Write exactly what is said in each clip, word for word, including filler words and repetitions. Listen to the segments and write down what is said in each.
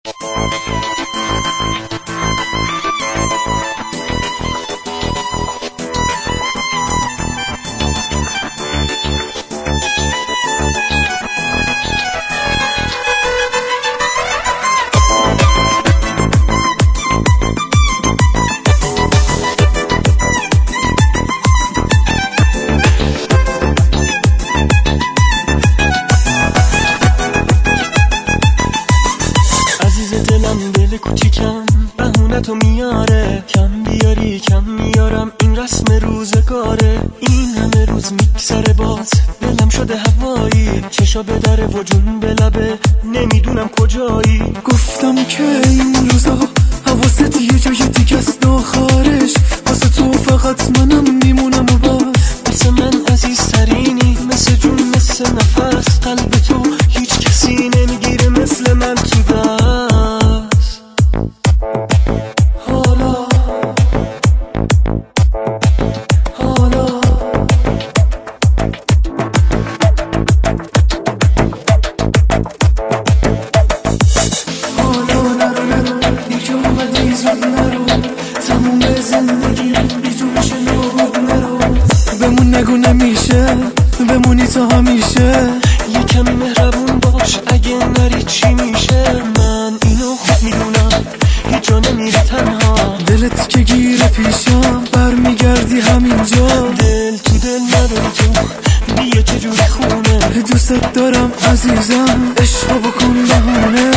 دل کوچیکم بهونه تو میاره، کم بیاری کم میارم، این رسم روزگاره. این همه روز میگذره باز دلم شده هوایی، چشا به در و جون به لبه نمیدونم کجایی. گفتم که این روزا حواست یه جای دیگه است آخرش، واسه تو فقط منم میمونم و بس. واسه من عزیزترینی، مثل جون مثل نفس، قلب تو هیچ کسی نمیگیره مثل من تو دست. حالا حالا حالا نرو نرو دیگه اومدی زود نرو، تموم زندگی بیتون شنو نرو. بمون نگو نمیشه، بمونی تا همیشه. یه کمی مهربون باش اگه نری چی میشه. من اینو خوب میدونم هیچ جا نمیری تنها، دلت که گیره پیشم برمیگردی همینجا. دل تو دل نداری تو بیا چجوری خونه. دوست دارم عزیزم عشق بکن بهونه.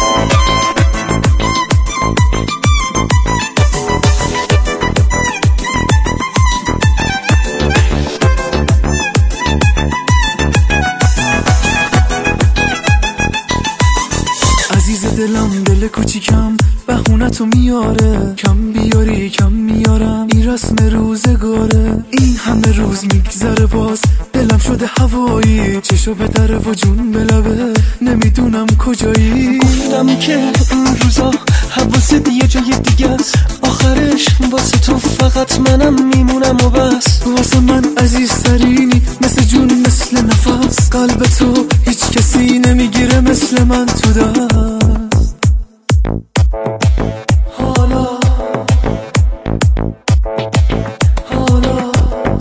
عزیز دلم دل کوچیکم بهونه تو میاره، کم بیاری کم میارم، این رسم روزگاره. این همه روز میگذره باز دلم شده هوایی، چشو به در و جون به لبه نمیدونم کجایی. گفتم که این روزا حواست یه جای دیگه است آخرش، واسه تو فقط منم میمونم و بس. واسه من عزیزترینی، مثل جون مثل نفس، قلب تو هیچ کسی نمیگیره مثل من تو دست. حالا حالا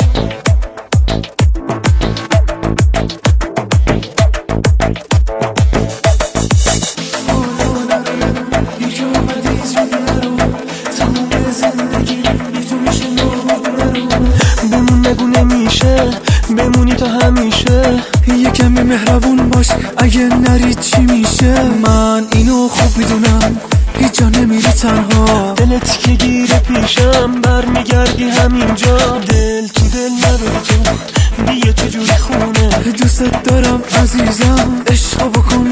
بمون نگو نمیشه، بمونی تا همیشه. یه کمی مهربون باش اگه نری چی میشه. من اینو خوب میدونم هیچ جا نمیری تنها، دلت که گیره پیشم برمیگردی همینجا. دل تو دل نداری تو بیا چجوری خونه. دوست دارم عزیزم عشق بکن